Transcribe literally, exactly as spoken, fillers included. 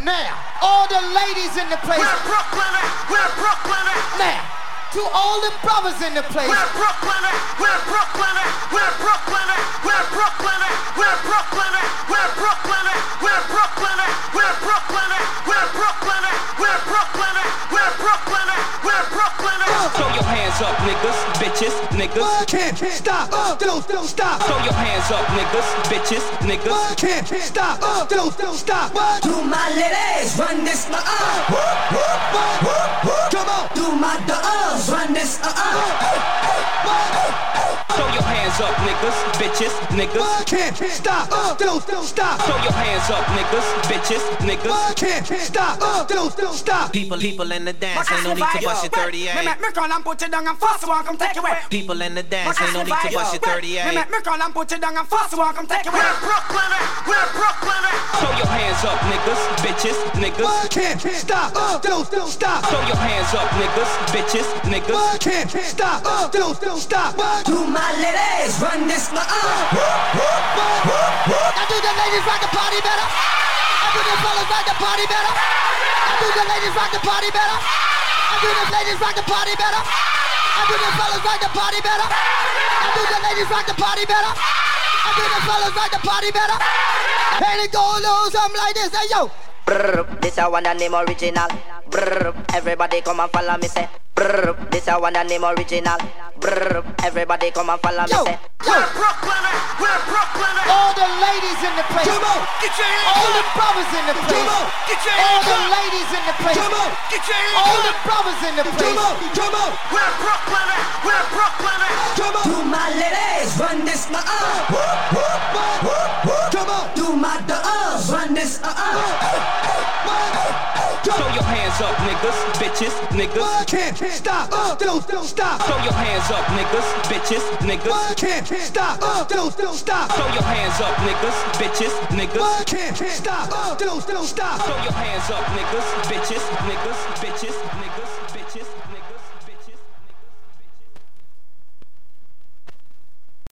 Now, all the ladies in the place. Where Brooklyn at? Where Brooklyn at? Now, to all the brothers in the place. Where Brooklyn at? Where Brooklyn at? Where Brooklyn at? Where Brooklyn at? Where Brooklyn at? Where Brooklyn at? Where Brooklyn at? Where Brooklyn at? Where Brooklyn at? Where Brooklyn at? Where Brooklyn at? Where Brooklyn at? Throw your hands up, niggas, bitches, niggas. Can't stop, don't don't stop. Throw your hands up, niggas, bitches, niggas. Can't stop, don't don't stop. Do my ladies run this uh uh. Come on. Do my dogs run this uh uh. Throw your hands up, niggas, bitches, niggas. Can't stop, don't don't stop. Throw your hands up, niggas, bitches, niggas. Can't stop, don't don't stop. People, people in the dance, ain't no need to bust your thirty-eight. Me make me call and put it down and fast walk come take it away. People in the dance, ain't no need to bust your Me thirty-eight. make me call and put it down and fast walk come take it away. Where Brooklyn at? Where Brooklyn at? Throw your hands up, niggas, bitches, niggas. Can't stop, don't don't stop. Throw your hands up, niggas, bitches, niggas. Can't stop, don't don't stop. Do my ladies run this uh uh. Now do the ladies rock the party better? I do the fellas rock the party better? I do the ladies rock the party better? I do the ladies rock the party better? I do the fellas rock the party better? I do the ladies rock the party better? I do the fellas rock the party better? And it go low something like this, hey yo. Brr, this a one and name original. Brr, everybody come and follow me say. Brr, this a one and name original. Brr, everybody come and follow me Yo, say. yo, Where Brooklyn at? Where Brooklyn at? all the ladies in the place. Come on, Get your hands All the up! brothers in the place. come on, Get your All hands the up! ladies in the place. come on, Get your All hands the up! brothers in the come place. on, come on, Where Brooklyn at? Where Brooklyn at? come on, Do my ladies run this uh uh. come on. Do my dogs run this uh uh. Throw your hands up, niggas, bitches, niggas. Can't stop, don't don't stop. Throw your hands up, niggas, bitches, niggas. Can't stop, don't don't stop. Throw your hands up, niggas, bitches, niggas. Can't stop, don't don't stop. Throw your hands up, niggas, bitches, niggas, bitches.